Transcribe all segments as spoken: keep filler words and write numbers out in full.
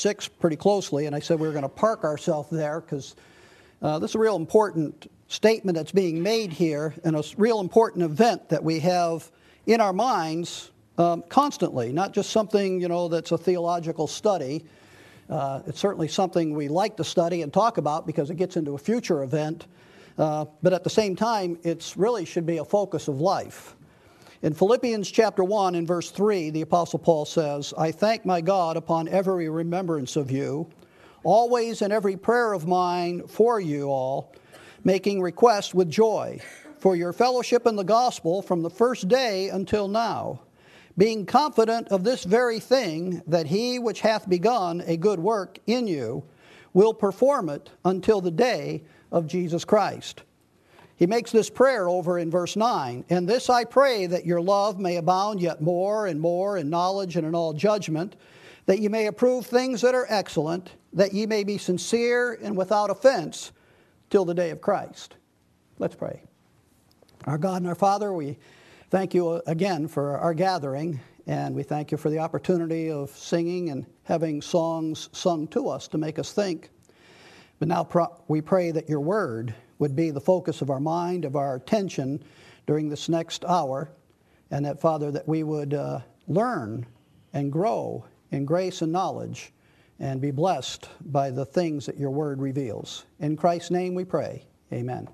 six pretty closely, and I said we were going to park ourselves there because uh, this is a real important statement that's being made here, and a real important event that we have in our minds um, constantly, not just something, you know, that's a theological study. Uh, it's certainly something we like to study and talk about because it gets into a future event, uh, but at the same time, it's really should be a focus of life. In Philippians chapter one, in verse three, the Apostle Paul says, I thank my God upon every remembrance of you, always in every prayer of mine for you all, making request with joy for your fellowship in the gospel from the first day until now, being confident of this very thing, that he which hath begun a good work in you will perform it until the day of Jesus Christ. He makes this prayer over in verse nine, and this I pray, that your love may abound yet more and more in knowledge and in all judgment, that ye may approve things that are excellent, that ye may be sincere and without offense till the day of Christ. Let's pray. Our God and our Father, we thank you again for our gathering, and we thank you for the opportunity of singing and having songs sung to us to make us think. But now pro- we pray that your word would be the focus of our mind, of our attention during this next hour, and that, Father, that we would uh, learn and grow in grace and knowledge and be blessed by the things that your word reveals. In Christ's name we pray. Amen.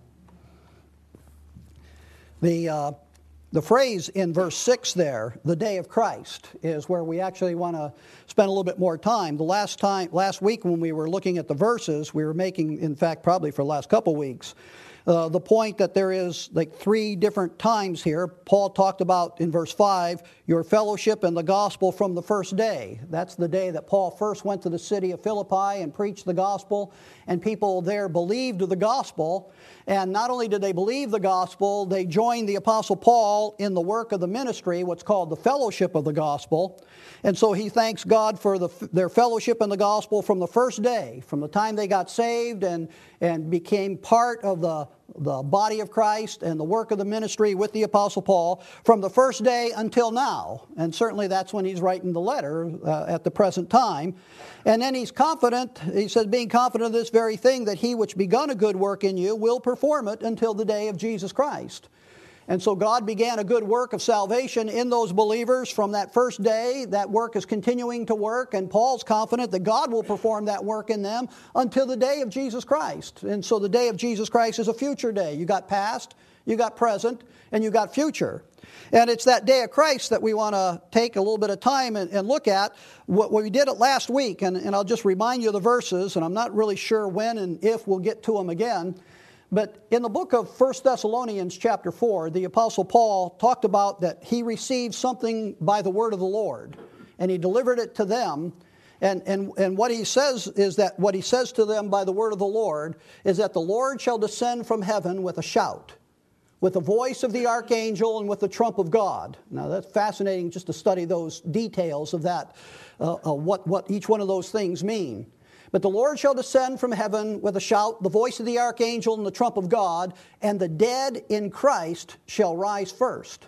The uh, the phrase in verse six there, the day of Christ, is where we actually want to spend a little bit more time. The last time, last week when we were looking at the verses, we were making, in fact, probably for the last couple weeks, Uh, the point that there is like three different times here. Paul talked about in verse five, your fellowship in the gospel from the first day. That's the day that Paul first went to the city of Philippi and preached the gospel, and people there believed the gospel. And not only did they believe the gospel, they joined the Apostle Paul in the work of the ministry, what's called the fellowship of the gospel. And so he thanks God for the, their fellowship in the gospel from the first day, from the time they got saved and, and became part of the, the body of Christ and the work of the ministry with the Apostle Paul, from the first day until now. And certainly that's when he's writing the letter uh, at the present time. And then he's confident, he says, being confident of this very thing, that he which begun a good work in you will perform it until the day of Jesus Christ. And so God began a good work of salvation in those believers from that first day. That work is continuing to work, and Paul's confident that God will perform that work in them until the day of Jesus Christ. And so the day of Jesus Christ is a future day. You got past, you got present, and you got future. And it's that day of Christ that we want to take a little bit of time and, and look at. What, what we did it last week, and, and I'll just remind you of the verses, and I'm not really sure when and if we'll get to them again. But in the book of First Thessalonians chapter four, the Apostle Paul talked about that he received something by the word of the Lord, and he delivered it to them. And, and, and what he says is that what he says to them by the word of the Lord is that the Lord shall descend from heaven with a shout, with the voice of the archangel, and with the trump of God. Now that's fascinating just to study those details of that, uh, uh, what, what each one of those things mean. But the Lord shall descend from heaven with a shout, the voice of the archangel, and the trump of God, and the dead in Christ shall rise first.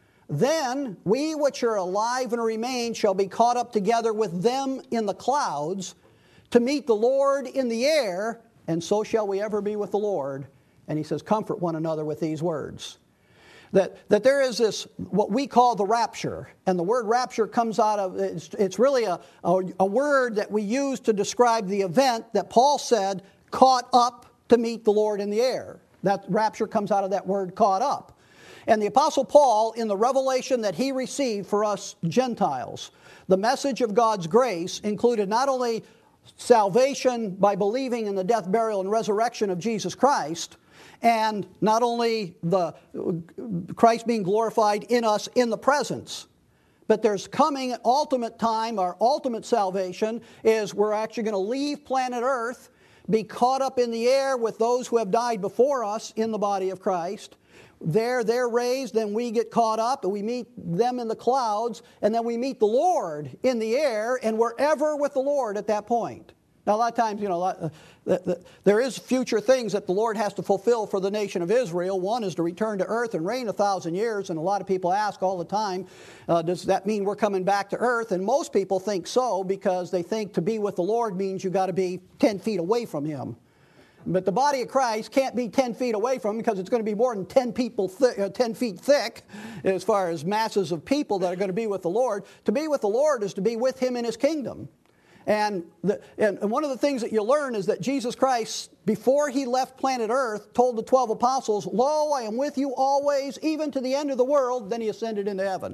Then we which are alive and remain shall be caught up together with them in the clouds to meet the Lord in the air, and so shall we ever be with the Lord. And he says, comfort one another with these words. That, that there is this, what we call the rapture. And the word rapture comes out of, it's, it's really a, a, a word that we use to describe the event that Paul said, caught up to meet the Lord in the air. That rapture comes out of that word, caught up. And the Apostle Paul, in the revelation that he received for us Gentiles, the message of God's grace included not only salvation by believing in the death, burial, and resurrection of Jesus Christ, and not only the Christ being glorified in us in the presence, but there's coming an ultimate time, our ultimate salvation is we're actually going to leave planet Earth, be caught up in the air with those who have died before us in the body of Christ. There, they're raised, then we get caught up, and we meet them in the clouds, and then we meet the Lord in the air, and we're ever with the Lord at that point. Now, a lot of times, you know, a lot, uh, the, the, there is future things that the Lord has to fulfill for the nation of Israel. One is to return to earth and reign a thousand years. And a lot of people ask all the time, uh, does that mean we're coming back to earth? And most people think so, because they think to be with the Lord means you've got to be ten feet away from Him. But the body of Christ can't be ten feet away from Him, because it's going to be more than ten, people th- uh, ten feet thick as far as masses of people that are going to be with the Lord. To be with the Lord is to be with Him in His kingdom. And, the, and one of the things that you learn is that Jesus Christ, before He left planet Earth, told the twelve apostles, "Lo, I am with you always, even to the end of the world." Then He ascended into heaven.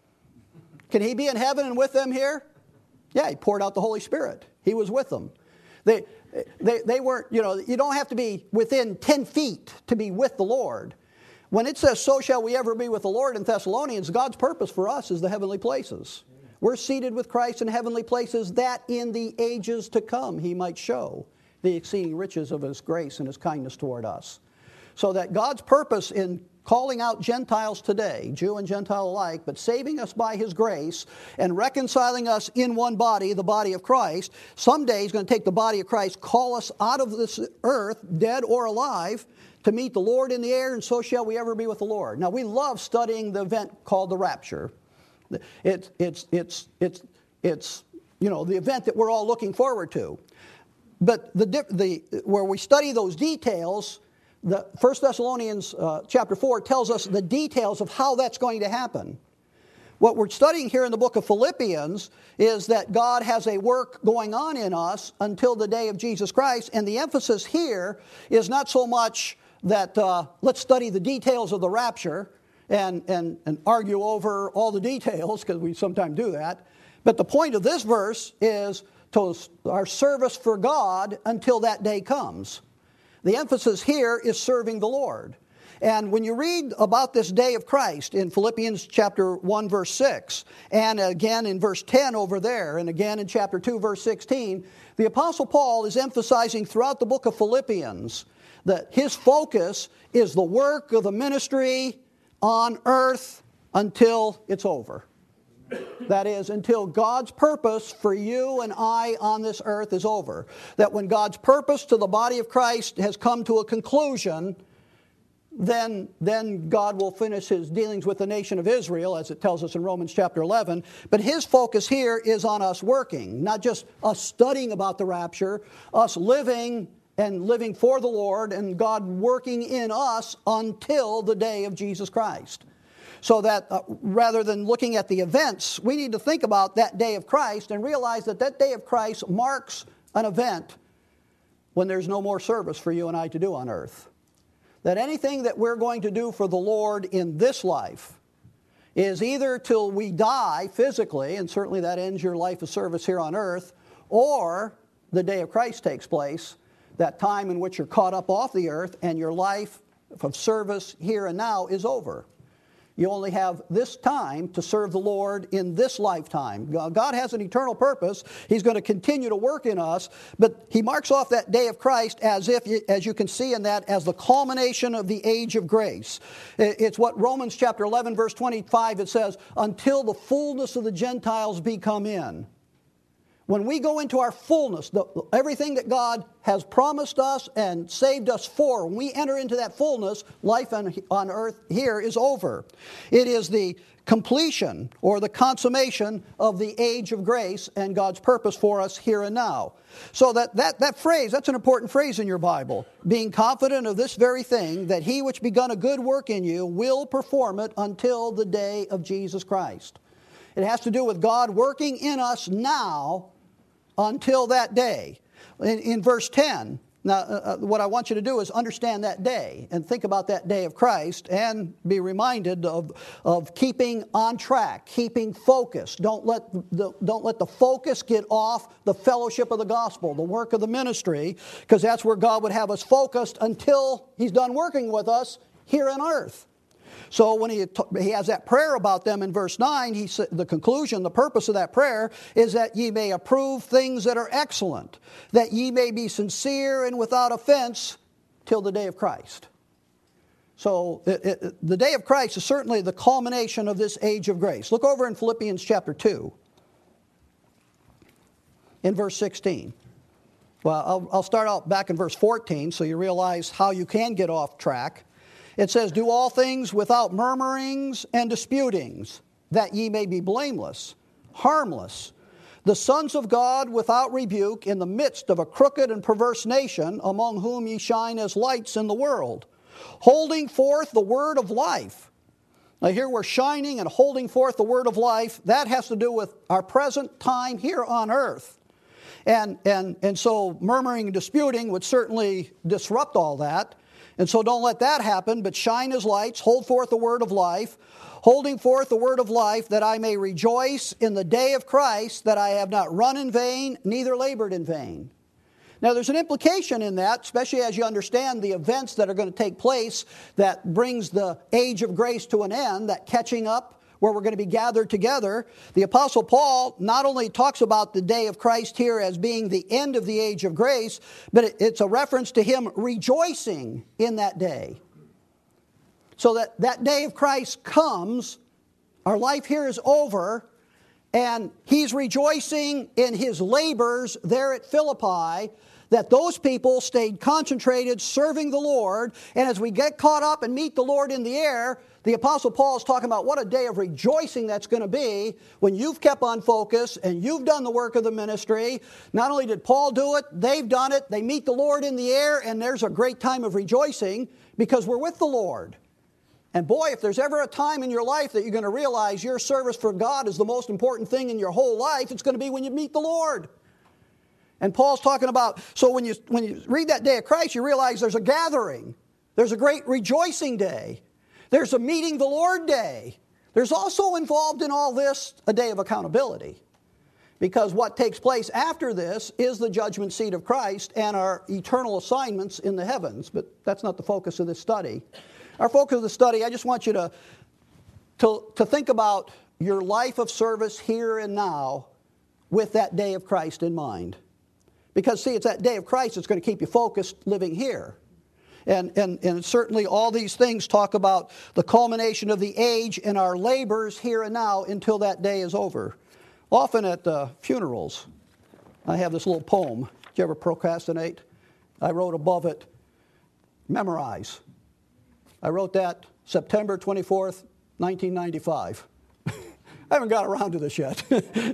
Can He be in heaven and with them here? Yeah, He poured out the Holy Spirit. He was with them. They, they, they weren't, you know, you don't have to be within ten feet to be with the Lord. When it says, "So shall we ever be with the Lord" in Thessalonians, God's purpose for us is the heavenly places. We're seated with Christ in heavenly places, that in the ages to come He might show the exceeding riches of His grace and His kindness toward us. So that God's purpose in calling out Gentiles today, Jew and Gentile alike, but saving us by His grace and reconciling us in one body, the body of Christ, someday He's going to take the body of Christ, call us out of this earth, dead or alive, to meet the Lord in the air, and so shall we ever be with the Lord. Now, we love studying the event called the rapture. It's, it's, it's, it's, it's, you know, the event that we're all looking forward to. But the, the, where we study those details, the First Thessalonians uh, chapter four tells us the details of how that's going to happen. What we're studying here in the book of Philippians is that God has a work going on in us until the day of Jesus Christ. And the emphasis here is not so much that uh, let's study the details of the rapture, And, and, and argue over all the details, because we sometimes do that. But the point of this verse is to our service for God until that day comes. The emphasis here is serving the Lord. And when you read about this day of Christ in Philippians chapter one, verse six, and again in verse ten over there, and again in chapter two, verse sixteen, the Apostle Paul is emphasizing throughout the book of Philippians that his focus is the work of the ministry on earth until it's over. That is, until God's purpose for you and I on this earth is over. That when God's purpose to the body of Christ has come to a conclusion, then, then God will finish His dealings with the nation of Israel, as it tells us in Romans chapter eleven. But His focus here is on us working, not just us studying about the rapture, us living and living for the Lord, and God working in us until the day of Jesus Christ. So that uh, rather than looking at the events, we need to think about that day of Christ and realize that that day of Christ marks an event when there's no more service for you and I to do on earth. That anything that we're going to do for the Lord in this life is either till we die physically, and certainly that ends your life of service here on earth, or the day of Christ takes place, that time in which you're caught up off the earth and your life of service here and now is over. You only have this time to serve the Lord in this lifetime. God has an eternal purpose. He's going to continue to work in us, but He marks off that day of Christ as if, as you can see in that, as the culmination of the age of grace. It's what Romans chapter eleven, verse twenty-five, it says, until the fullness of the Gentiles be come in. When we go into our fullness, the, everything that God has promised us and saved us for, when we enter into that fullness, life on, on earth here is over. It is the completion or the consummation of the age of grace and God's purpose for us here and now. So that, that, that phrase, that's an important phrase in your Bible. Being confident of this very thing, that He which begun a good work in you will perform it until the day of Jesus Christ. It has to do with God working in us now until that day. In, in verse ten, now uh, what I want you to do is understand that day and think about that day of Christ and be reminded of, of keeping on track, keeping focused. Don't let, the, don't let the focus get off the fellowship of the gospel, the work of the ministry, because that's where God would have us focused until He's done working with us here on earth. So when he, he has that prayer about them in verse nine, he the conclusion, the purpose of that prayer is that ye may approve things that are excellent, that ye may be sincere and without offense till the day of Christ. So it, it, the day of Christ is certainly the culmination of this age of grace. Look over in Philippians chapter two, in verse sixteen. Well, I'll, I'll start out back in verse fourteen so you realize how you can get off track. It says, do all things without murmurings and disputings, that ye may be blameless, harmless, the sons of God without rebuke in the midst of a crooked and perverse nation, among whom ye shine as lights in the world, holding forth the word of life. Now here we're shining and holding forth the word of life. That has to do with our present time here on earth. And, and, and so murmuring and disputing would certainly disrupt all that. And so don't let that happen, but shine as lights, hold forth the word of life, holding forth the word of life, that I may rejoice in the day of Christ, that I have not run in vain, neither labored in vain. Now there's an implication in that, especially as you understand the events that are going to take place that brings the age of grace to an end, that catching up, where we're going to be gathered together. The Apostle Paul not only talks about the day of Christ here as being the end of the age of grace, but it's a reference to him rejoicing in that day. So that that day of Christ comes, our life here is over, and he's rejoicing in his labors there at Philippi, that those people stayed concentrated, serving the Lord, and as we get caught up and meet the Lord in the air, the Apostle Paul is talking about what a day of rejoicing that's going to be when you've kept on focus and you've done the work of the ministry. Not only did Paul do it, they've done it. They meet the Lord in the air, and there's a great time of rejoicing because we're with the Lord. And boy, if there's ever a time in your life that you're going to realize your service for God is the most important thing in your whole life, it's going to be when you meet the Lord. And Paul's talking about, so when you, when you read that day of Christ, you realize there's a gathering. There's a great rejoicing day. There's a meeting the Lord day. There's also involved in all this a day of accountability. Because what takes place after this is the judgment seat of Christ and our eternal assignments in the heavens. But that's not the focus of this study. Our focus of the study, I just want you to, to, to think about your life of service here and now with that day of Christ in mind. Because, see, it's that day of Christ that's going to keep you focused living here. And, and, and certainly all these things talk about the culmination of the age and our labors here and now until that day is over. Often at uh, funerals, I have this little poem. Did you ever procrastinate? I wrote above it, memorize. I wrote that September twenty-fourth, nineteen ninety-five. I haven't got around to this yet.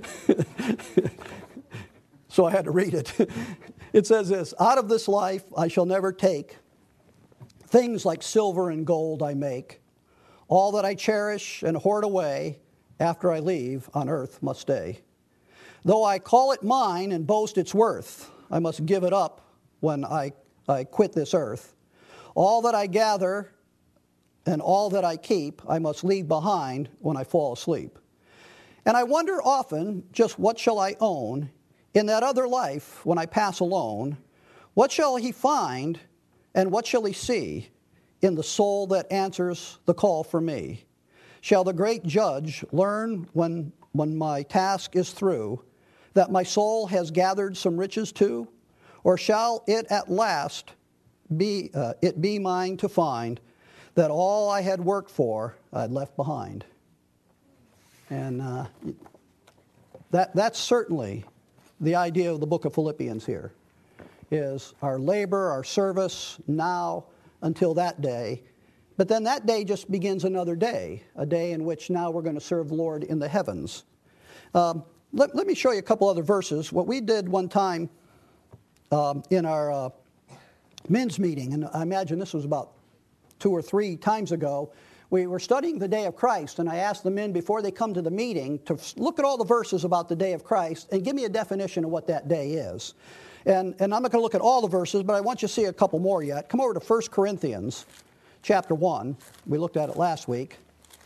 So I had to read it. It says this, out of this life I shall never take. Things like silver and gold I make. All that I cherish and hoard away after I leave on earth must stay. Though I call it mine and boast its worth, I must give it up when I, I quit this earth. All that I gather and all that I keep I must leave behind when I fall asleep. And I wonder often, just what shall I own in that other life when I pass alone? What shall he find and what shall he see in the soul that answers the call for me? Shall the great judge learn when, when my task is through that my soul has gathered some riches too? Or shall it at last be, uh, it be mine to find that all I had worked for I'd left behind? And uh, that that's certainly the idea of the book of Philippians here, is our labor, our service now until that day. But then that day just begins another day, a day in which now we're going to serve the Lord in the heavens. Um, let, let me show you a couple other verses. What we did one time um, in our uh, men's meeting, and I imagine this was about two or three times ago, we were studying the day of Christ, and I asked the men before they come to the meeting to look at all the verses about the day of Christ and give me a definition of what that day is. And, and I'm not going to look at all the verses, but I want you to see a couple more yet. Come over to First Corinthians chapter one. We looked at it last week.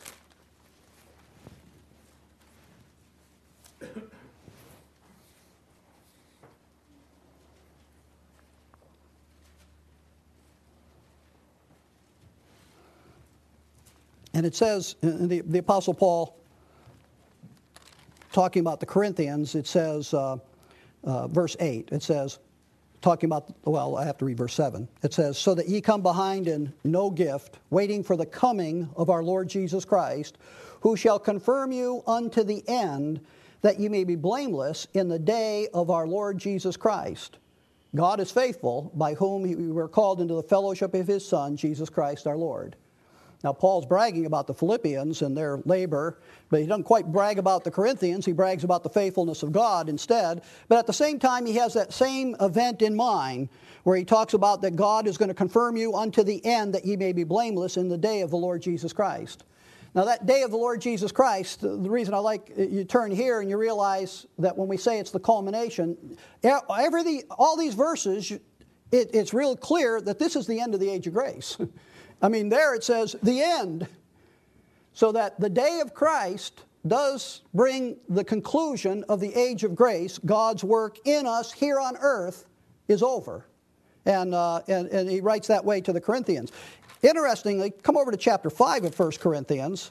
And it says, the, the Apostle Paul, talking about the Corinthians, it says, uh, uh, verse eight, it says, talking about, well, I have to read verse seven. It says, so that ye come behind in no gift, waiting for the coming of our Lord Jesus Christ, who shall confirm you unto the end, that ye may be blameless in the day of our Lord Jesus Christ. God is faithful, by whom we were called into the fellowship of his Son, Jesus Christ our Lord. Now, Paul's bragging about the Philippians and their labor, but he doesn't quite brag about the Corinthians. He brags about the faithfulness of God instead. But at the same time, he has that same event in mind where he talks about that God is going to confirm you unto the end that ye may be blameless in the day of the Lord Jesus Christ. Now, that day of the Lord Jesus Christ, the reason I like, you turn here and you realize that when we say it's the culmination, every, all these verses, it, it's real clear that this is the end of the age of grace. I mean, there it says, the end. So that the day of Christ does bring the conclusion of the age of grace. God's work in us here on earth is over. And, uh, and, and he writes that way to the Corinthians. Interestingly, come over to chapter five of First Corinthians.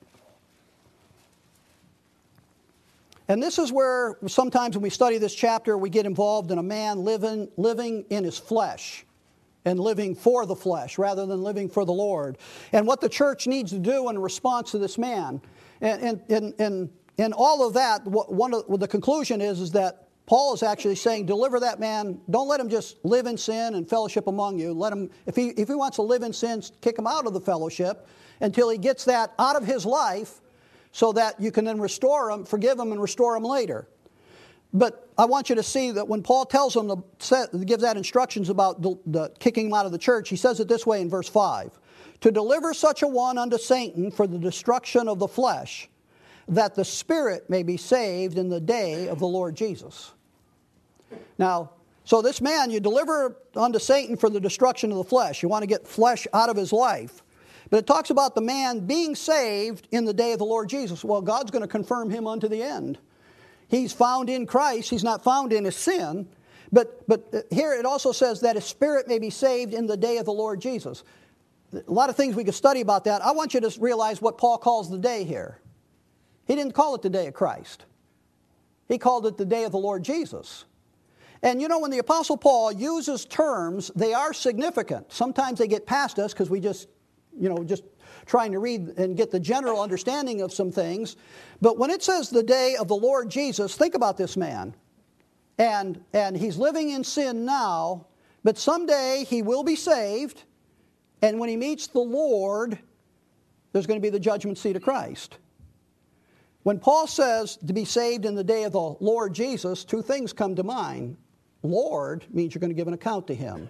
And this is where sometimes when we study this chapter, we get involved in a man living, living in his flesh and living for the flesh rather than living for the Lord. And what the church needs to do in response to this man. And, and, and, and, and all of that, one of the conclusion is, is that Paul is actually saying, deliver that man. Don't let him just live in sin and fellowship among you. Let him, if he, if he wants to live in sin, kick him out of the fellowship until he gets that out of his life so that you can then restore him, forgive him, and restore him later. But I want you to see that when Paul tells him, to set, gives that instructions about the, the kicking him out of the church, he says it this way in verse five. To deliver such a one unto Satan for the destruction of the flesh, that the spirit may be saved in the day of the Lord Jesus. Now, so this man, you deliver unto Satan for the destruction of the flesh. You want to get flesh out of his life. But it talks about the man being saved in the day of the Lord Jesus. Well, God's going to confirm him unto the end. He's found in Christ. He's not found in his sin. But, but here it also says that his spirit may be saved in the day of the Lord Jesus. A lot of things we could study about that. I want you to realize what Paul calls the day here. He didn't call it the day of Christ. He called it the day of the Lord Jesus. And you know, when the Apostle Paul uses terms, they are significant. Sometimes they get past us because we just, you know, just trying to read and get the general understanding of some things. But when it says the day of the Lord Jesus, think about this man. And, and he's living in sin now, but someday he will be saved. And when he meets the Lord, there's going to be the judgment seat of Christ. When Paul says to be saved in the day of the Lord Jesus, two things come to mind. Lord means you're going to give an account to him.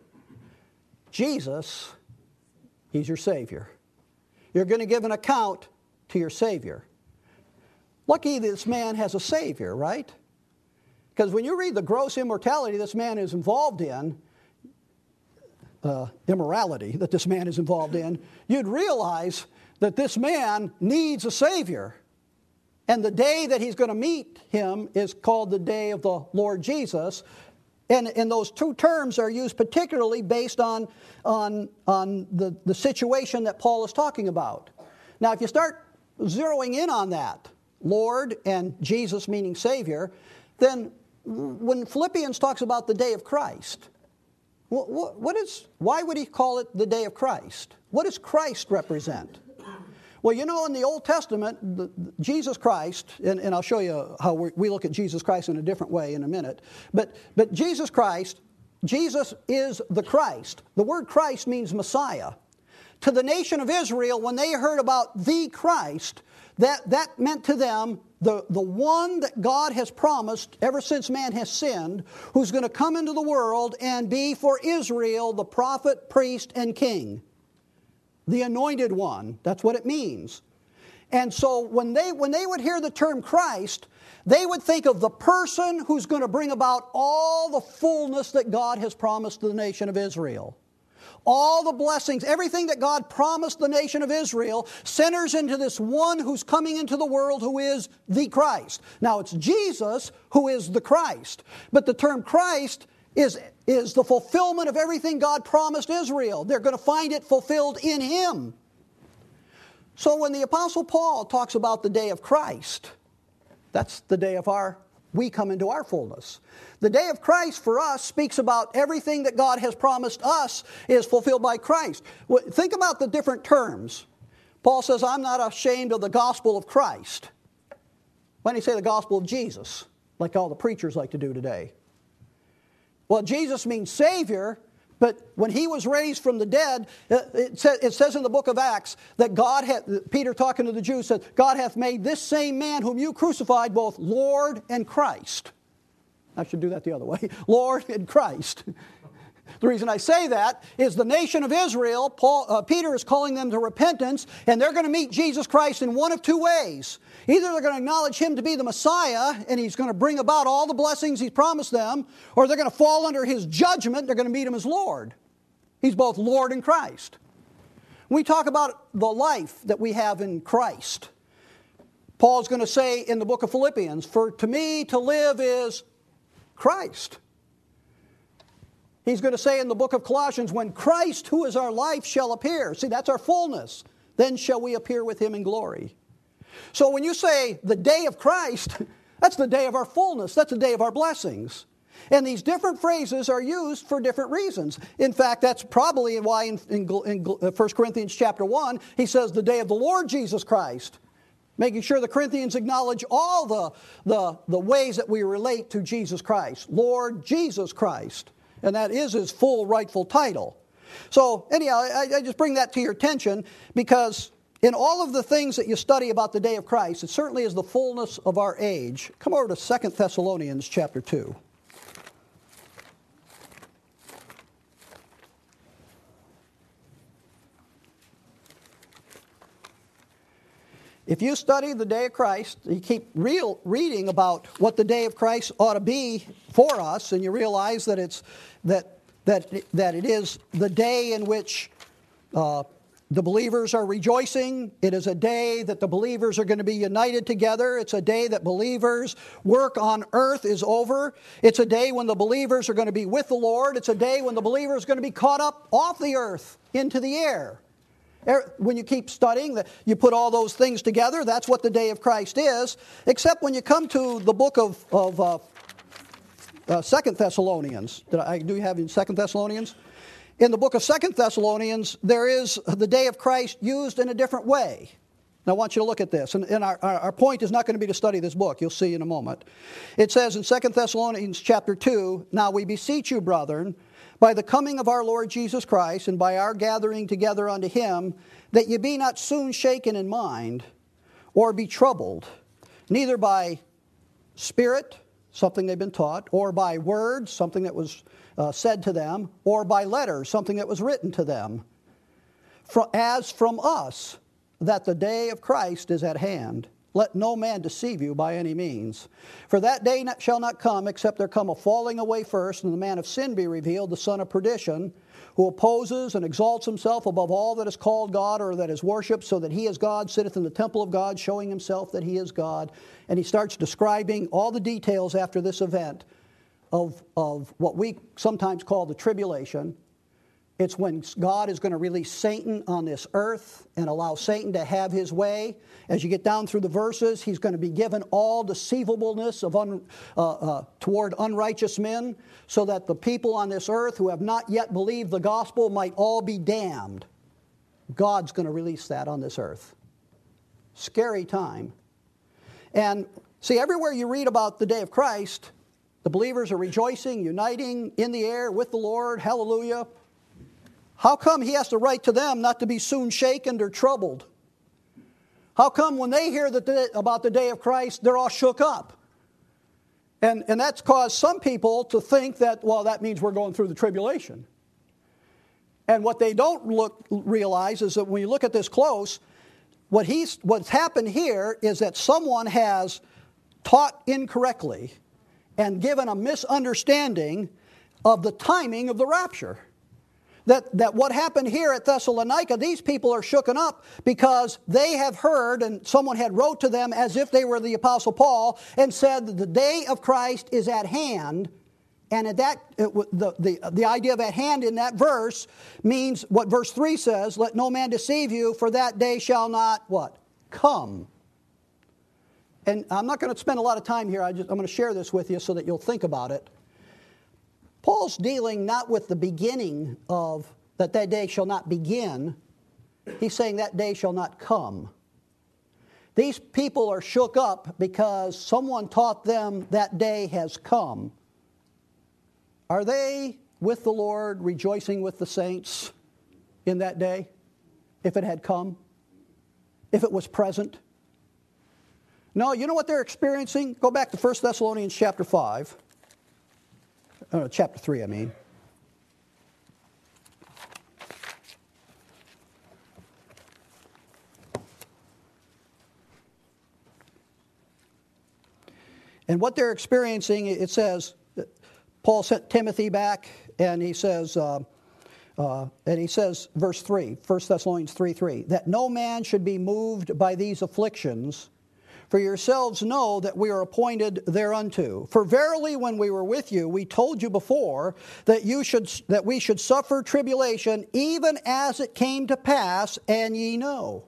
Jesus, he's your Savior. You're going to give an account to your Savior. Lucky this man has a Savior, right? Because when you read the gross immortality this man is involved in, uh, immorality that this man is involved in, you'd realize that this man needs a Savior. And the day that he's going to meet him is called the day of the Lord Jesus. And, and those two terms are used particularly based on, on, on the, the situation that Paul is talking about. Now, if you start zeroing in on that, Lord and Jesus meaning Savior, then when Philippians talks about the day of Christ, what, what is, why would he call it the day of Christ? What does Christ represent? Well, you know, in the Old Testament, the, the, Jesus Christ, and, and I'll show you how we, we look at Jesus Christ in a different way in a minute, but, but Jesus Christ, Jesus is the Christ. The word Christ means Messiah. To the nation of Israel, when they heard about the Christ, that, that meant to them the, the one that God has promised ever since man has sinned, who's going to come into the world and be for Israel the prophet, priest, and king. The anointed one, that's what it means. And so when they, when they would hear the term Christ, they would think of the person who's going to bring about all the fullness that God has promised to the nation of Israel. All the blessings, everything that God promised the nation of Israel centers into this one who's coming into the world who is the Christ. Now it's Jesus who is the Christ, but the term Christ is, is the fulfillment of everything God promised Israel. They're going to find it fulfilled in Him. So when the Apostle Paul talks about the day of Christ, that's the day of our, we come into our fullness. The day of Christ for us speaks about everything that God has promised us is fulfilled by Christ. Think about the different terms. Paul says, I'm not ashamed of the gospel of Christ. Why don't you say the gospel of Jesus, like all the preachers like to do today? Well, Jesus means Savior, but when he was raised from the dead, it says, it says in the book of Acts that God had, Peter talking to the Jews said, God hath made this same man whom you crucified both Lord and Christ. I should do that the other way. Lord and Christ. The reason I say that is the nation of Israel, Paul, uh, Peter is calling them to repentance, and they're going to meet Jesus Christ in one of two ways. Either they're going to acknowledge him to be the Messiah, and he's going to bring about all the blessings he's promised them, or they're going to fall under his judgment, they're going to meet him as Lord. He's both Lord and Christ. When we talk about the life that we have in Christ, Paul's going to say in the book of Philippians, for to me to live is Christ. He's going to say in the book of Colossians, when Christ, who is our life, shall appear. See, that's our fullness. Then shall we appear with him in glory. So when you say the day of Christ, that's the day of our fullness. That's the day of our blessings. And these different phrases are used for different reasons. In fact, that's probably why in, in, in First Corinthians chapter one, he says the day of the Lord Jesus Christ. Making sure the Corinthians acknowledge all the, the, the ways that we relate to Jesus Christ. Lord Jesus Christ. And that is his full rightful title. So anyhow, I, I just bring that to your attention because in all of the things that you study about the day of Christ, it certainly is the fullness of our age. Come over to Second Thessalonians chapter two. If you study the day of Christ, you keep real reading about what the day of Christ ought to be for us, and you realize that it's that that that it is the day in which uh, the believers are rejoicing. It is a day that the believers are going to be united together. It's a day that believers' work on earth is over. It's a day when the believers are going to be with the Lord. It's a day when the believer is going to be caught up off the earth into the air. When you keep studying, you put all those things together. That's what the day of Christ is. Except when you come to the book of, of uh, uh, Second Thessalonians. Did I, do you have in Second Thessalonians? In the book of Second Thessalonians, there is the day of Christ used in a different way. Now I want you to look at this. And, and our, our point is not going to be to study this book. You'll see in a moment. It says in Second Thessalonians chapter two, now we beseech you, brethren, by the coming of our Lord Jesus Christ, and by our gathering together unto him, that ye be not soon shaken in mind, or be troubled, neither by spirit, something they've been taught, or by words, something that was uh, said to them, or by letters, something that was written to them, For, as from us, that the day of Christ is at hand. Let no man deceive you by any means. For that day shall not come, except there come a falling away first, and the man of sin be revealed, the son of perdition, who opposes and exalts himself above all that is called God or that is worshipped, so that he as God sitteth in the temple of God, showing himself that he is God. And he starts describing all the details after this event of, of what we sometimes call the tribulation. It's when God is going to release Satan on this earth and allow Satan to have his way. As you get down through the verses, he's going to be given all deceivableness of un, uh, uh, toward unrighteous men, so that the people on this earth who have not yet believed the gospel might all be damned. God's going to release that on this earth. Scary time. And see, everywhere you read about the day of Christ, the believers are rejoicing, uniting in the air with the Lord. Hallelujah. How come he has to write to them not to be soon shaken or troubled? How come when they hear the, about the day of Christ, they're all shook up? And, and that's caused some people to think that, well, that means we're going through the tribulation. And what they don't look, realize is that when you look at this close, what he's, what's happened here is that someone has taught incorrectly and given a misunderstanding of the timing of the rapture. That, that what happened here at Thessalonica, these people are shooken up because they have heard, and someone had wrote to them as if they were the Apostle Paul, and said that the day of Christ is at hand. And at that, it, the, the, the idea of at hand in that verse means what verse three says, let no man deceive you, for that day shall not, what? Come. And I'm not going to spend a lot of time here. I just, I'm going to share this with you so that you'll think about it. Paul's dealing not with the beginning of that that day shall not begin. He's saying that day shall not come. These people are shook up because someone taught them that day has come. are they with the Lord, rejoicing with the saints in that day, if it had come, if it was present? No, you know what they're experiencing? Go back to First Thessalonians chapter five. Uh, chapter three, I mean. And what they're experiencing, it says, Paul sent Timothy back, and he says, uh, uh, and he says, verse three, First Thessalonians three three, that no man should be moved by these afflictions, for yourselves know that we are appointed thereunto. For verily, when we were with you, we told you before that you should that we should suffer tribulation, even as it came to pass, and ye know.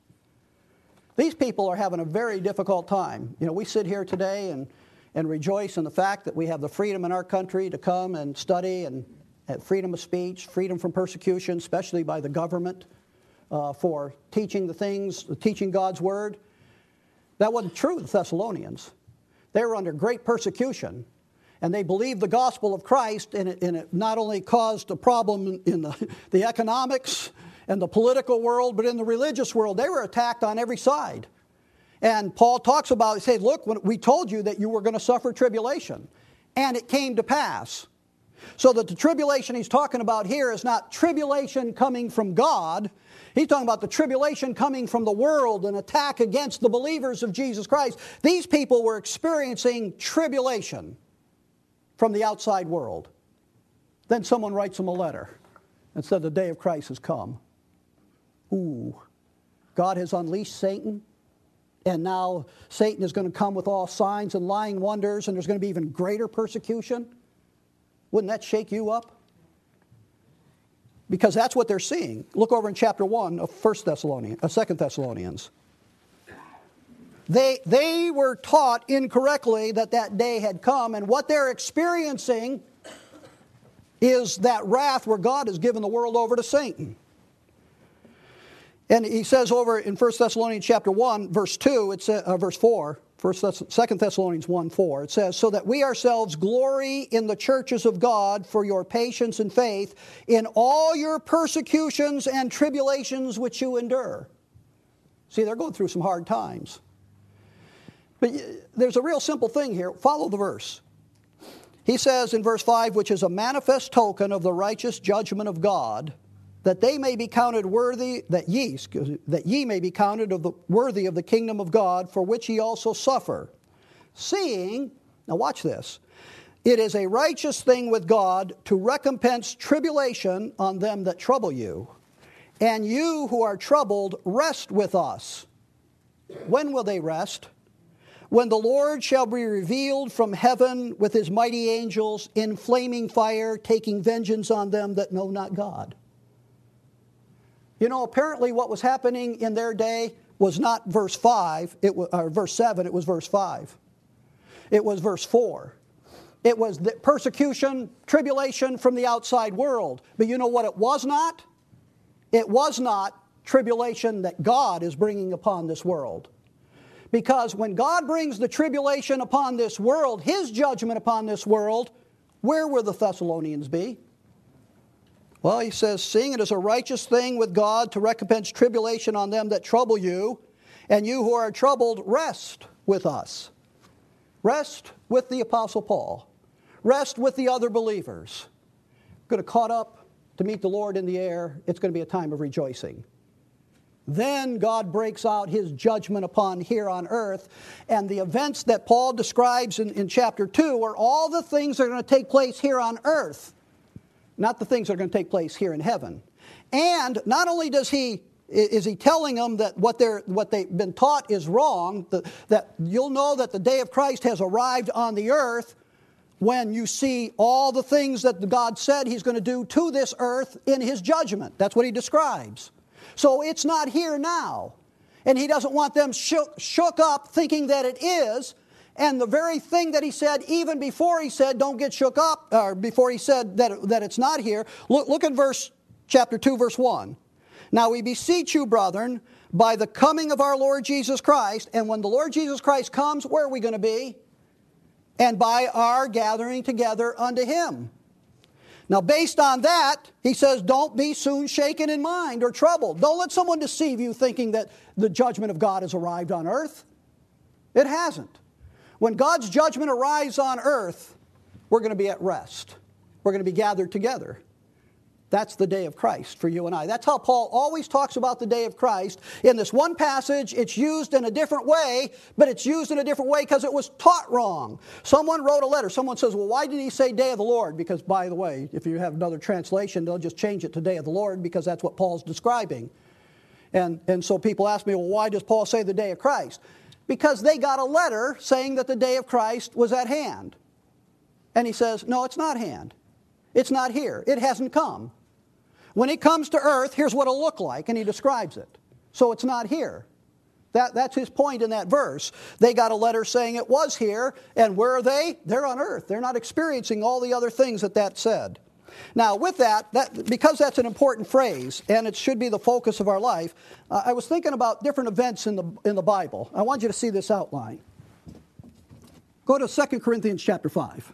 These people are having a very difficult time. You know, we sit here today and, and rejoice in the fact that we have the freedom in our country to come and study, and, and freedom of speech, freedom from persecution, especially by the government, uh, for teaching the things, teaching God's word. That wasn't true of the Thessalonians. They were under great persecution, and they believed the gospel of Christ, and it, and it not only caused a problem in the, the economics and the political world, but in the religious world, they were attacked on every side. And Paul talks about, he says, look, when we told you that you were going to suffer tribulation, and it came to pass. So that the tribulation he's talking about here is not tribulation coming from God. He's talking about the tribulation coming from the world, an attack against the believers of Jesus Christ. These people were experiencing tribulation from the outside world. Then someone writes them a letter and said the day of Christ has come. Ooh, God has unleashed Satan, and now Satan is going to come with all signs and lying wonders, and there's going to be even greater persecution. Wouldn't that shake you up? Because that's what they're seeing. Look over in chapter one of First Thessalonians, uh, Second Thessalonians. They, they were taught incorrectly that that day had come, and what they're experiencing is that wrath where God has given the world over to Satan. And he says over in First Thessalonians chapter one, verse two, it's uh, verse four, First Thess- Second Thessalonians one four, it says, so that we ourselves glory in the churches of God for your patience and faith in all your persecutions and tribulations which you endure. See, they're going through some hard times. But there's a real simple thing here. Follow the verse. He says in verse five, which is a manifest token of the righteous judgment of God, that they may be counted worthy, that ye, excuse me, that ye may be counted of the, worthy of the kingdom of God, for which ye also suffer. Seeing, now watch this, it is a righteous thing with God to recompense tribulation on them that trouble you. And you who are troubled, rest with us. When will they rest? When the Lord shall be revealed from heaven with his mighty angels in flaming fire, taking vengeance on them that know not God. You know, apparently what was happening in their day was not verse five, it was, or verse seven, it was verse five. It was verse four. It was the persecution, tribulation from the outside world. But you know what it was not? It was not tribulation that God is bringing upon this world. Because when God brings the tribulation upon this world, his judgment upon this world, where will the Thessalonians be? Well, he says, seeing it is a righteous thing with God to recompense tribulation on them that trouble you, and you who are troubled, rest with us. Rest with the Apostle Paul. Rest with the other believers. Going to caught up to meet the Lord in the air. It's going to be a time of rejoicing. Then God breaks out his judgment upon here on earth, and the events that Paul describes in, in chapter two are all the things that are going to take place here on earth. Not the things that are going to take place here in heaven. And not only does he is he telling them that what they're what they've been taught is wrong, that, that you'll know that the day of Christ has arrived on the earth when you see all the things that God said he's going to do to this earth in his judgment. That's what he describes. So it's not here now. And he doesn't want them shook, shook up thinking that it is. And the very thing that he said, even before he said, don't get shook up, or before he said that, that it's not here, look, look at verse, chapter two, verse one. Now we beseech you, brethren, by the coming of our Lord Jesus Christ, and when the Lord Jesus Christ comes, where are we going to be? And by our gathering together unto him. Now, based on that, he says, don't be soon shaken in mind or troubled. Don't let someone deceive you thinking that the judgment of God has arrived on earth. It hasn't. When God's judgment arrives on earth, we're going to be at rest. We're going to be gathered together. That's the day of Christ for you and I. That's how Paul always talks about the day of Christ. In this one passage, it's used in a different way, but it's used in a different way because it was taught wrong. Someone wrote a letter. Someone says, well, why did he say day of the Lord? Because, by the way, if you have another translation, they'll just change it to day of the Lord because that's what Paul's describing. And, and so people ask me, well, why does Paul say the day of Christ? Because they got a letter saying that the day of Christ was at hand. And he says, no, it's not hand. It's not here. It hasn't come. When it comes to earth, here's what it'll look like, and he describes it. So it's not here. That, that's his point in that verse. They got a letter saying it was here, and where are they? They're on earth. They're not experiencing all the other things that that said. Now, with that, that because that's an important phrase, and it should be the focus of our life, uh, I was thinking about different events in the, in the Bible. I want you to see this outline. Go to Second Corinthians chapter five.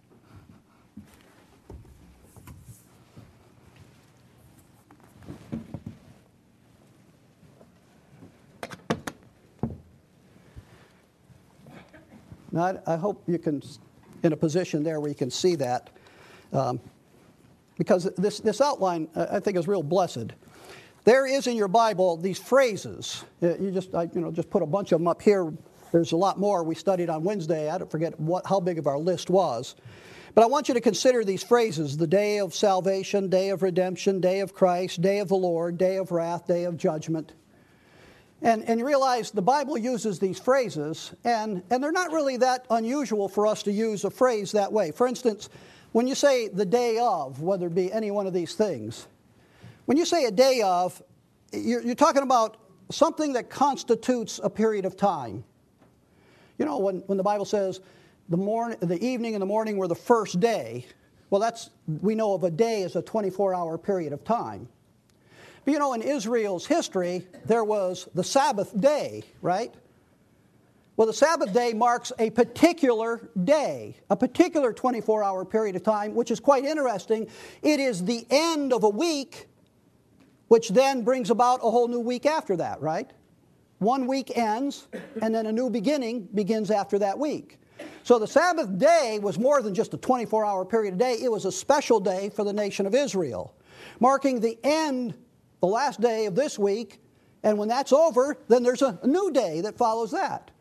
Now, I hope you can, in a position there where you can see that, um, because this, this outline, uh, I think, is real blessed. There is in your Bible these phrases. Uh, you just, I, you know, just put a bunch of them up here. There's a lot more we studied on Wednesday. I don't forget what, how big of our list was. But I want you to consider these phrases: the day of salvation, day of redemption, day of Christ, day of the Lord, day of wrath, day of judgment. And, and you realize the Bible uses these phrases, and, and they're not really that unusual for us to use a phrase that way. For instance, when you say the day of, whether it be any one of these things, when you say a day of, you're, you're talking about something that constitutes a period of time. You know, when, when the Bible says the morning, the evening and the morning were the first day, well, that's, we know of a day as a twenty-four hour period of time. But you know, in Israel's history, there was the Sabbath day, right? Well, the Sabbath day marks a particular day, a particular twenty-four hour period of time, which is quite interesting. It is the end of a week, which then brings about a whole new week after that, right? One week ends, and then a new beginning begins after that week. So the Sabbath day was more than just a twenty-four hour period of day. It was a special day for the nation of Israel, marking the end, the last day of this week, and when that's over, then there's a new day that follows that.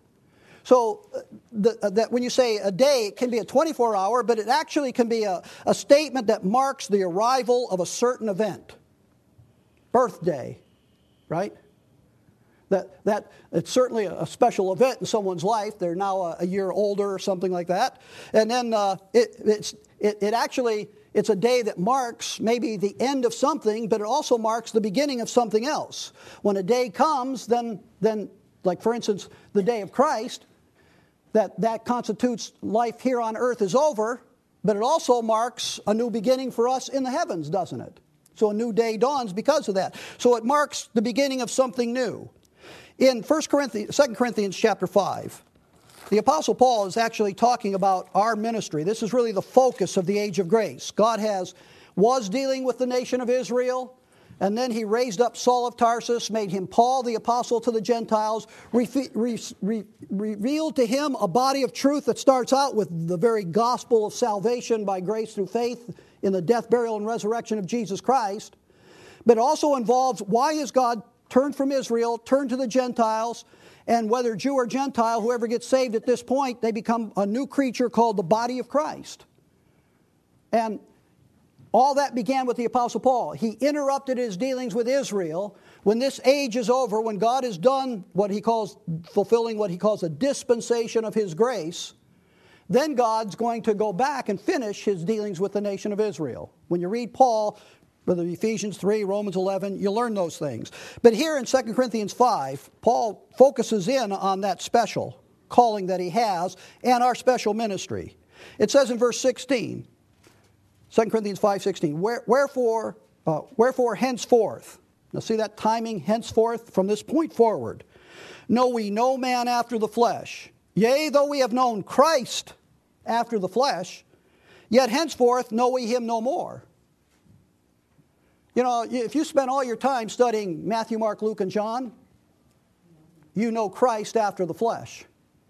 So the, uh, that when you say a day, it can be a twenty-four hour, but it actually can be a, a statement that marks the arrival of a certain event. Birthday, right? That, that it's certainly a special event in someone's life. They're now a, a year older or something like that. And then uh, it, it's, it, it actually... It's a day that marks maybe the end of something, but it also marks the beginning of something else. When a day comes, then, then like for instance, the day of Christ, that, that constitutes life here on earth is over, but it also marks a new beginning for us in the heavens, doesn't it? So a new day dawns because of that. So it marks the beginning of something new. In First Corinthians, Second Corinthians chapter five, the Apostle Paul is actually talking about our ministry. This is really the focus of the age of grace. God has was dealing with the nation of Israel, and then he raised up Saul of Tarsus, made him Paul, the apostle to the Gentiles, re- re- re- revealed to him a body of truth that starts out with the very gospel of salvation by grace through faith in the death, burial, and resurrection of Jesus Christ. But it also involves why is God turned from Israel, turned to the Gentiles, and whether Jew or Gentile, whoever gets saved at this point, they become a new creature called the body of Christ. And all that began with the Apostle Paul. He interrupted his dealings with Israel. When this age is over, when God has done what he calls, fulfilling what he calls a dispensation of his grace, then God's going to go back and finish his dealings with the nation of Israel. When you read Paul, whether Ephesians three, Romans eleven, you learn those things. But here in Second Corinthians five, Paul focuses in on that special calling that he has and our special ministry. It says in verse sixteen, Second Corinthians five sixteen, wherefore, uh, wherefore henceforth, now see that timing, henceforth, from this point forward, know we no man after the flesh. Yea, though we have known Christ after the flesh, Yet henceforth know we him no more. You know, if you spend all your time studying Matthew, Mark, Luke, and John, you know Christ after the flesh.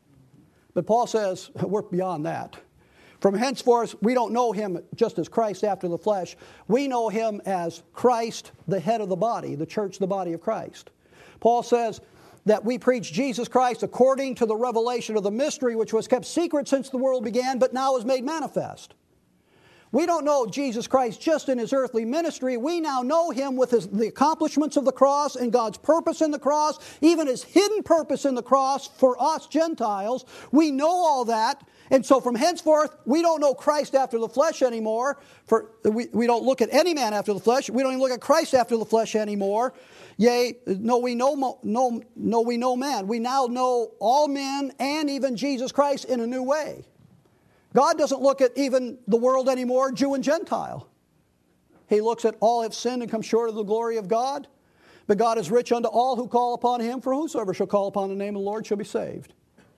But Paul says, we're beyond that. From henceforth, we don't know him just as Christ after the flesh. We know him as Christ, the head of the body, the church, the body of Christ. Paul says that we preach Jesus Christ according to the revelation of the mystery which was kept secret since the world began, but now is made manifest. We don't know Jesus Christ just in his earthly ministry. We now know him with his, the accomplishments of the cross and God's purpose in the cross, even his hidden purpose in the cross for us Gentiles. We know all that. And so from henceforth, we don't know Christ after the flesh anymore. For we, we don't look at any man after the flesh. We don't even look at Christ after the flesh anymore. Yea, no, we know no, no, we know man. We now know all men and even Jesus Christ in a new way. God doesn't look at even the world anymore, Jew and Gentile. He looks at all have sinned and come short of the glory of God. But God is rich unto all who call upon him, for whosoever shall call upon the name of the Lord shall be saved.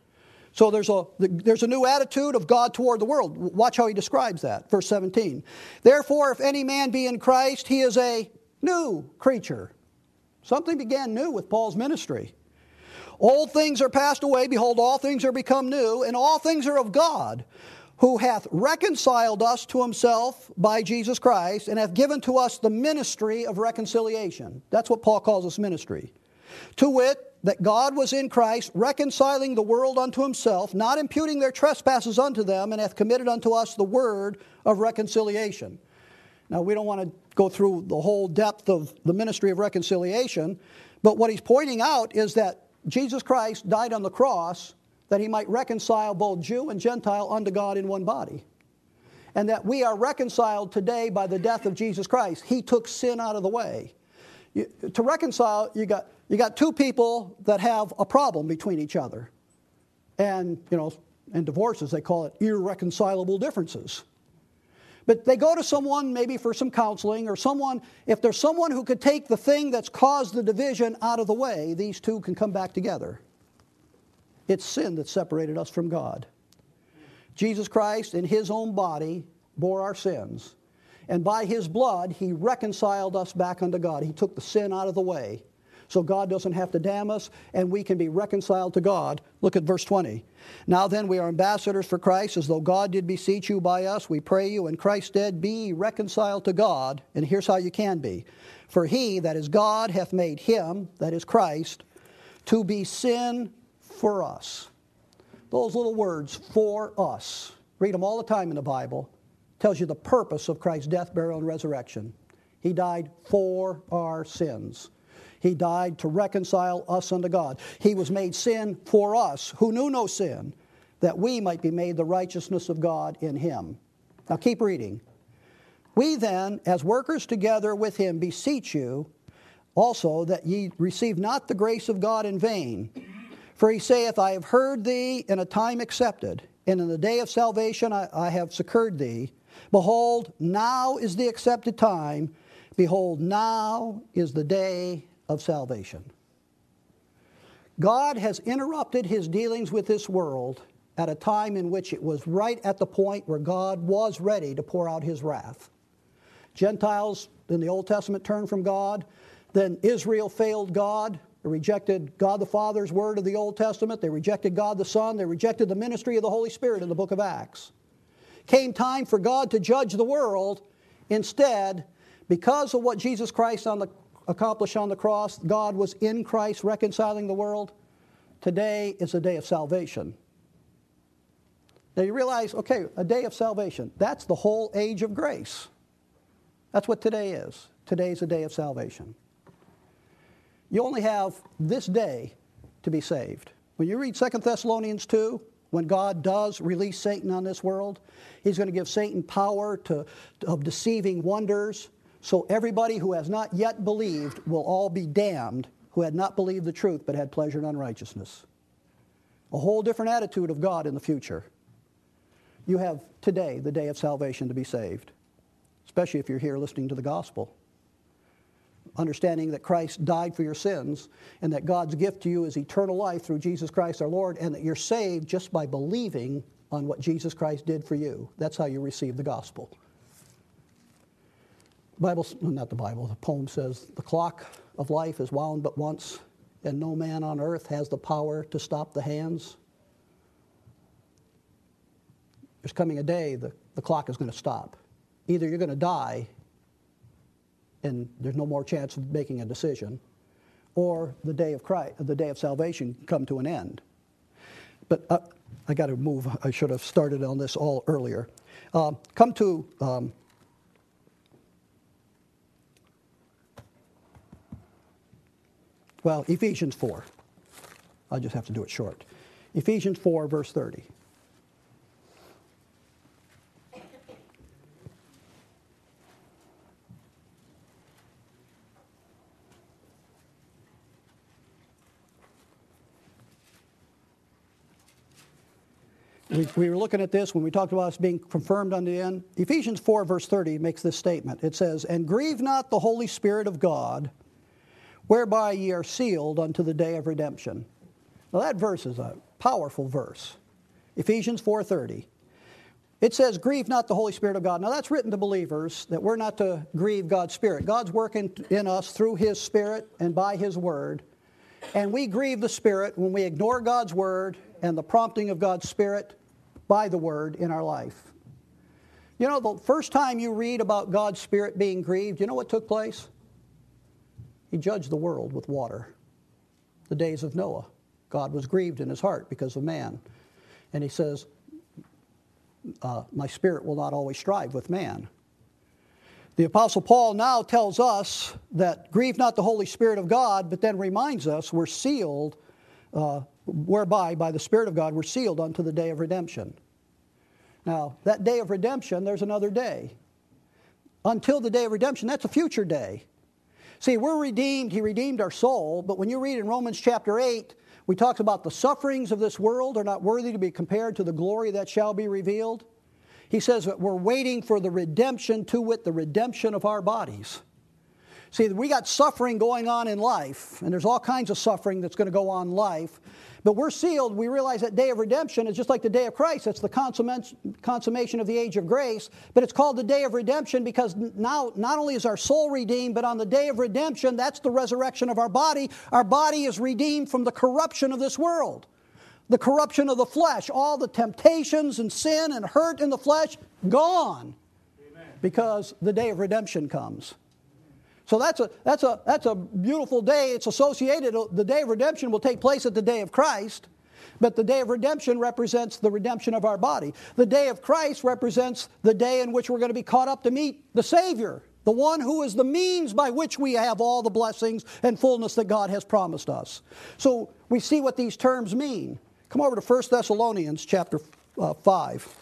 So there's a, there's a new attitude of God toward the world. Watch how he describes that. Verse seventeen. Therefore, if any man be in Christ, he is a new creature. Something began new with Paul's ministry. Old things are passed away. Behold, all things are become new, and all things are of God, who hath reconciled us to himself by Jesus Christ, and hath given to us the ministry of reconciliation. That's what Paul calls this ministry. To wit, that God was in Christ, reconciling the world unto himself, not imputing their trespasses unto them, and hath committed unto us the word of reconciliation. Now, we don't want to go through the whole depth of the ministry of reconciliation, but what he's pointing out is that Jesus Christ died on the cross that he might reconcile both Jew and Gentile unto God in one body. And that we are reconciled today by the death of Jesus Christ. He took sin out of the way. You, to reconcile, you got, you got two people that have a problem between each other. And, you know, in divorces they call it irreconcilable differences. But they go to someone maybe for some counseling, or someone, if there's someone who could take the thing that's caused the division out of the way, these two can come back together. It's sin that separated us from God. Jesus Christ in his own body bore our sins. And by his blood, he reconciled us back unto God. He took the sin out of the way. So God doesn't have to damn us, and we can be reconciled to God. Look at verse twenty. Now then, we are ambassadors for Christ, as though God did beseech you by us. We pray you, in Christ's stead, be ye reconciled to God. And here's how you can be. For he, that is God, hath made him, that is Christ, to be sin for us. Those little words, for us. Read them all the time in the Bible. Tells you the purpose of Christ's death, burial, and resurrection. He died for our sins. He died to reconcile us unto God. He was made sin for us, who knew no sin, that we might be made the righteousness of God in him. Now keep reading. We then, as workers together with him, beseech you also that ye receive not the grace of God in vain. For he saith, I have heard thee in a time accepted, and in the day of salvation I, I have succored thee. Behold, now is the accepted time. Behold, now is the day of salvation. God has interrupted his dealings with this world at a time in which it was right at the point where God was ready to pour out his wrath. Gentiles in the Old Testament turned from God. Then Israel failed God. They rejected God the Father's word of the Old Testament. They rejected God the Son. They rejected the ministry of the Holy Spirit in the book of Acts. Came time for God to judge the world. Instead, because of what Jesus Christ on the, accomplished on the cross, God was in Christ reconciling the world. Today is a day of salvation. Now you realize, okay, a day of salvation. That's the whole age of grace. That's what today is. Today's a day of salvation. You only have this day to be saved. When you read Second Thessalonians two, when God does release Satan on this world, he's going to give Satan power to, of deceiving wonders. So everybody who has not yet believed will all be damned, who had not believed the truth but had pleasure in unrighteousness. A whole different attitude of God in the future. You have today the day of salvation to be saved, especially if you're here listening to the gospel. Understanding that Christ died for your sins and that God's gift to you is eternal life through Jesus Christ our Lord, and that you're saved just by believing on what Jesus Christ did for you. That's how you receive the gospel. Bible, not the Bible, the poem says, the clock of life is wound but once, and no man on earth has the power to stop the hands. There's coming a day the, the clock is going to stop. Either you're going to die and there's no more chance of making a decision, or the day of Christ, the day of salvation come to an end. But uh, I got to move. I should have started on this all earlier. Uh, come to um, well, Ephesians four. I just have to do it short. Ephesians four, verse thirty. We, we were looking at this when we talked about us being confirmed unto the end. Ephesians four, verse thirty makes this statement. It says, "And grieve not the Holy Spirit of God, whereby ye are sealed unto the day of redemption." Now that verse is a powerful verse. Ephesians four thirty. It says, "Grieve not the Holy Spirit of God." Now that's written to believers, that we're not to grieve God's Spirit. God's working in us through His Spirit and by His Word. And we grieve the Spirit when we ignore God's Word and the prompting of God's Spirit by the Word in our life. You know, the first time you read about God's Spirit being grieved, you know what took place? He judged the world with water. The days of Noah. God was grieved in His heart because of man. And He says, uh, my Spirit will not always strive with man. The Apostle Paul now tells us that grieve not the Holy Spirit of God, but then reminds us we're sealed, uh, whereby by the Spirit of God we're sealed unto the day of redemption. Now, that day of redemption, there's another day. Until the day of redemption, that's a future day. See, we're redeemed. He redeemed our soul. But when you read in Romans chapter eight, we talk about the sufferings of this world are not worthy to be compared to the glory that shall be revealed. He says that we're waiting for the redemption, to wit, the redemption of our bodies. See, we got suffering going on in life, and there's all kinds of suffering that's going to go on in life. But we're sealed. We realize that day of redemption is just like the day of Christ. It's the consummation of the age of grace. But it's called the day of redemption because now not only is our soul redeemed, but on the day of redemption, that's the resurrection of our body. Our body is redeemed from the corruption of this world. The corruption of the flesh. All the temptations and sin and hurt in the flesh, gone. Amen. Because the day of redemption comes. So that's a, that's a, that's a beautiful day. It's associated, the day of redemption will take place at the day of Christ, but the day of redemption represents the redemption of our body. The day of Christ represents the day in which we're going to be caught up to meet the Savior, the one who is the means by which we have all the blessings and fullness that God has promised us. So we see what these terms mean. Come over to First Thessalonians chapter uh, five.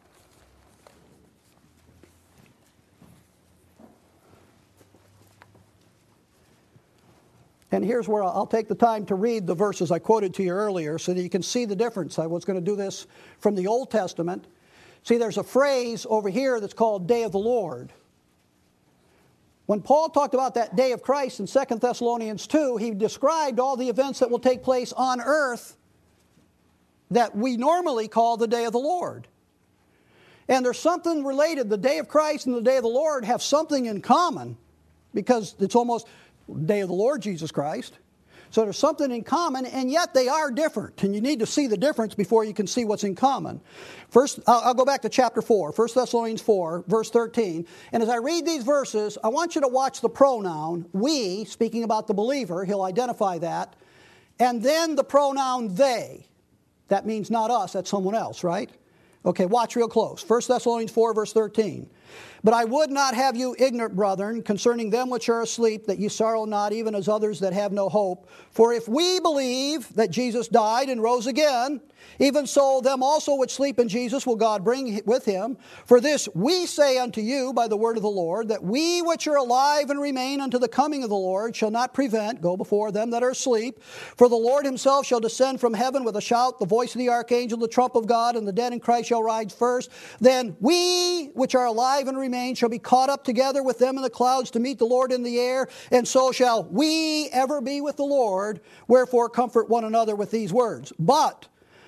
And here's where I'll take the time to read the verses I quoted to you earlier so that you can see the difference. I was going to do this from the Old Testament. See, there's a phrase over here that's called Day of the Lord. When Paul talked about that day of Christ in Second Thessalonians two, he described all the events that will take place on earth that we normally call the day of the Lord. And there's something related. The day of Christ and the day of the Lord have something in common because it's almost day of the Lord Jesus Christ. So there's something in common, and yet they are different. And you need to see the difference before you can see what's in common. First, I'll, I'll go back to chapter four, First Thessalonians four, verse thirteen. And as I read these verses, I want you to watch the pronoun, we, speaking about the believer, he'll identify that. And then the pronoun they. That means not us, that's someone else, right? Okay, watch real close. First Thessalonians four, verse thirteen. "But I would not have you ignorant, brethren, concerning them which are asleep, that ye sorrow not, even as others that have no hope. For if we believe that Jesus died and rose again, even so them also which sleep in Jesus will God bring with him. For this we say unto you by the word of the Lord, that we which are alive and remain unto the coming of the Lord shall not prevent, go before them that are asleep. For the Lord himself shall descend from heaven with a shout, the voice of the archangel, the trump of God, and the dead in Christ shall rise first. Then we which are alive and remain shall be caught up together with them in the clouds to meet the Lord in the air, and so shall we ever be with the Lord. Wherefore comfort one another with these words. But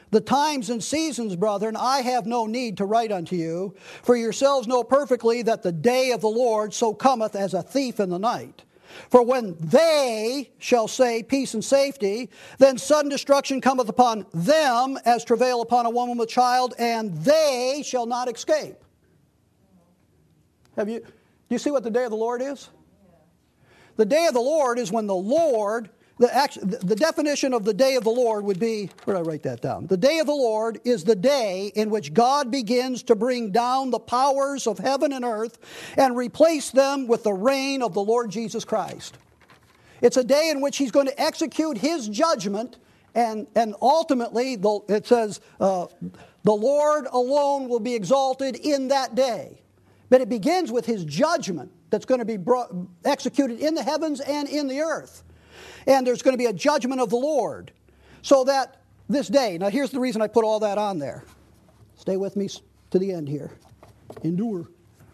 The times and seasons, brethren, I have no need to write unto you, for yourselves know perfectly that the day of the Lord so cometh as a thief in the night. For when they shall say peace and safety, then sudden destruction cometh upon them as travail upon a woman with child, and they shall not escape. Have you, do you see what the day of the Lord is? The day of the Lord is when the Lord, the, act, the definition of the day of the Lord would be, where did I write that down? The day of the Lord is the day in which God begins to bring down the powers of heaven and earth and replace them with the reign of the Lord Jesus Christ. It's a day in which He's going to execute His judgment, and, and ultimately, the, it says, uh, the Lord alone will be exalted in that day. But it begins with His judgment that's going to be brought, executed in the heavens and in the earth. And there's going to be a judgment of the Lord. So that this day, now here's the reason I put all that on there. Stay with me to the end here. Endure.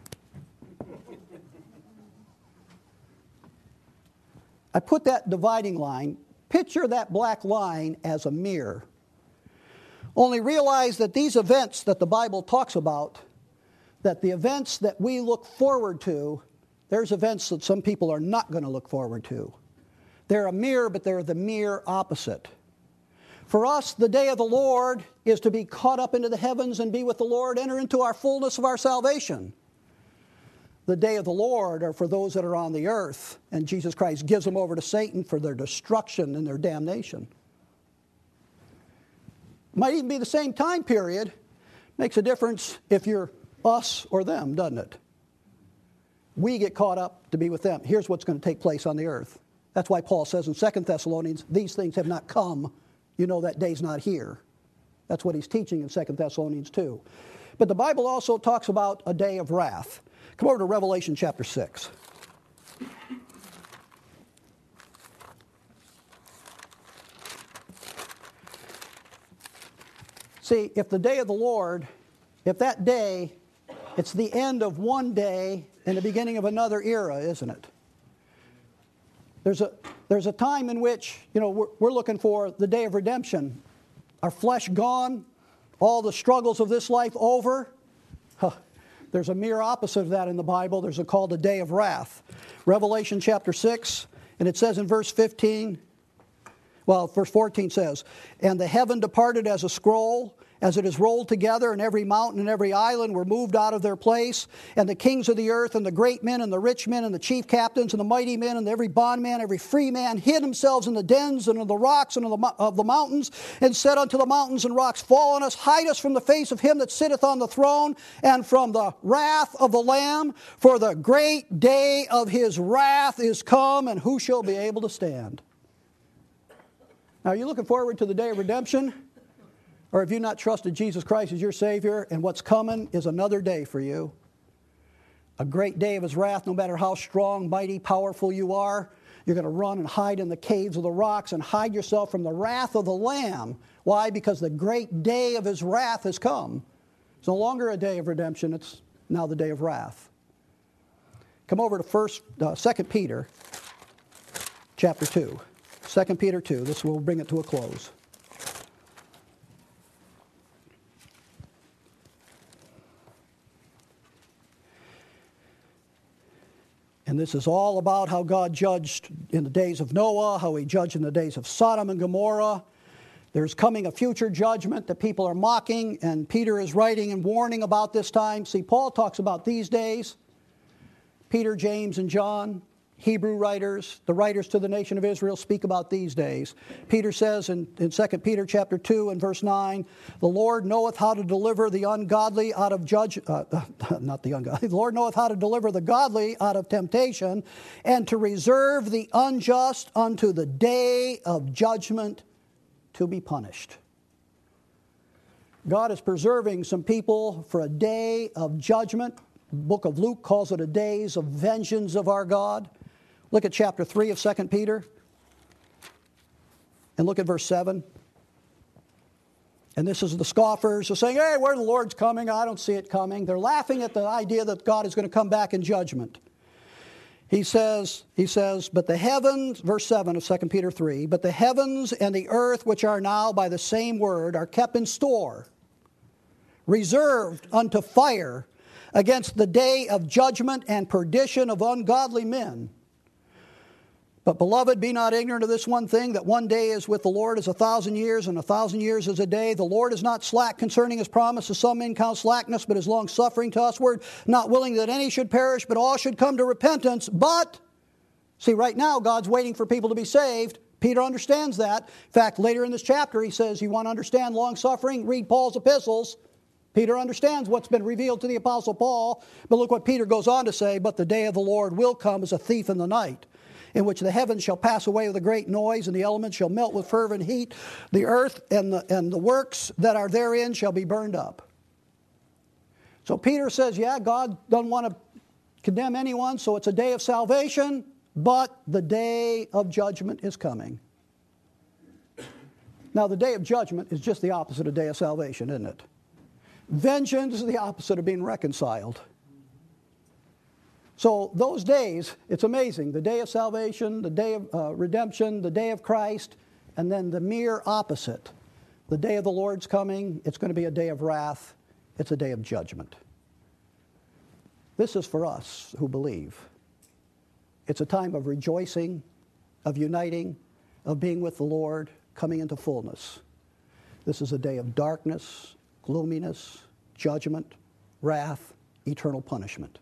I put that dividing line, picture that black line as a mirror. Only realize that these events that the Bible talks about, that the events that we look forward to, there's events that some people are not going to look forward to. They're a mirror, but they're the mirror opposite. For us, the day of the Lord is to be caught up into the heavens and be with the Lord, enter into our fullness of our salvation. The day of the Lord are for those that are on the earth, and Jesus Christ gives them over to Satan for their destruction and their damnation. Might even be the same time period. Makes a difference if you're us or them, doesn't it? We get caught up to be with them. Here's what's going to take place on the earth. That's why Paul says in Second Thessalonians, these things have not come. You know that day's not here. That's what he's teaching in Second Thessalonians two. But the Bible also talks about a day of wrath. Come over to Revelation chapter six. See, if the day of the Lord, if that day, it's the end of one day and the beginning of another era, isn't it? There's a, there's a time in which, you know, we're, we're looking for the day of redemption. Our flesh gone, all the struggles of this life over. Huh. There's a mere opposite of that in the Bible. There's a called a day of wrath. Revelation chapter six, and it says in verse fifteen, well, verse fourteen says, and the heaven departed as a scroll, as it is rolled together, and every mountain and every island were moved out of their place. And the kings of the earth, and the great men, and the rich men, and the chief captains, and the mighty men, and every bondman, every free man, hid themselves in the dens and in the rocks and in the, of the mountains, and said unto the mountains and rocks, fall on us, hide us from the face of him that sitteth on the throne, and from the wrath of the Lamb. For the great day of his wrath is come, and who shall be able to stand? Now, are you looking forward to the day of redemption? Or have you not trusted Jesus Christ as your Savior, and what's coming is another day for you? A great day of his wrath. No matter how strong, mighty, powerful you are, you're going to run and hide in the caves of the rocks and hide yourself from the wrath of the Lamb. Why? Because the great day of his wrath has come. It's no longer a day of redemption. It's now the day of wrath. Come over to first, uh, Second Peter chapter two. Second Peter two. This will bring it to a close. And this is all about how God judged in the days of Noah, how he judged in the days of Sodom and Gomorrah. There's coming a future judgment that people are mocking, and Peter is writing and warning about this time. See, Paul talks about these days. Peter, James, and John, Hebrew writers, the writers to the nation of Israel, speak about these days. Peter says in, in Second Peter chapter two and verse nine, the Lord knoweth how to deliver the ungodly out of judge, uh, not the ungodly, the Lord knoweth how to deliver the godly out of temptation, and to reserve the unjust unto the day of judgment to be punished. God is preserving some people for a day of judgment. The book of Luke calls it a days of vengeance of our God. Look at chapter three of Second Peter. And look at verse seven. And this is the scoffers who are saying, hey, where the Lord's coming? I don't see it coming. They're laughing at the idea that God is going to come back in judgment. He says, he says, but the heavens, verse seven of Second Peter three, but the heavens and the earth which are now by the same word are kept in store, reserved unto fire against the day of judgment and perdition of ungodly men. But, beloved, be not ignorant of this one thing, that one day is with the Lord as a thousand years, and a thousand years as a day. The Lord is not slack concerning his promise, as some men count slackness, but is long-suffering to usward, not willing that any should perish, but all should come to repentance. But, see, right now, God's waiting for people to be saved. Peter understands that. In fact, later in this chapter, he says, you want to understand long-suffering? Read Paul's epistles. Peter understands what's been revealed to the Apostle Paul. But look what Peter goes on to say, but the day of the Lord will come as a thief in the night, in which the heavens shall pass away with a great noise, and the elements shall melt with fervent heat. The earth and the, and the works that are therein shall be burned up. So Peter says, yeah, God doesn't want to condemn anyone, so it's a day of salvation, but the day of judgment is coming. Now, the day of judgment is just the opposite of day of salvation, isn't it? Vengeance is the opposite of being reconciled. So those days, it's amazing. The day of salvation, the day of uh, redemption, the day of Christ, and then the mere opposite. The day of the Lord's coming, it's going to be a day of wrath. It's a day of judgment. This is for us who believe. It's a time of rejoicing, of uniting, of being with the Lord, coming into fullness. This is a day of darkness, gloominess, judgment, wrath, eternal punishment.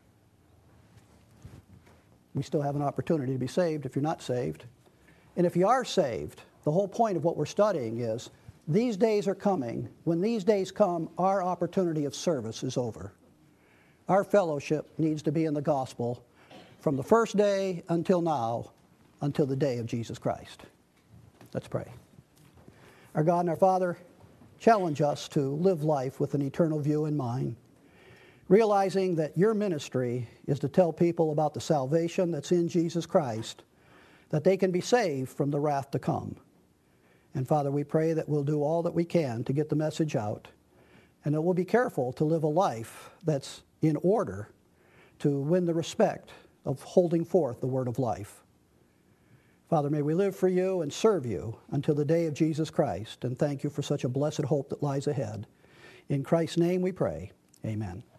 We still have an opportunity to be saved if you're not saved. And if you are saved, the whole point of what we're studying is these days are coming. When these days come, our opportunity of service is over. Our fellowship needs to be in the gospel from the first day until now, until the day of Jesus Christ. Let's pray. Our God and our Father, challenge us to live life with an eternal view in mind, realizing that your ministry is to tell people about the salvation that's in Jesus Christ, that they can be saved from the wrath to come. And Father, we pray that we'll do all that we can to get the message out, and that we'll be careful to live a life that's in order to win the respect of holding forth the word of life. Father, may we live for you and serve you until the day of Jesus Christ, and thank you for such a blessed hope that lies ahead. In Christ's name we pray. Amen.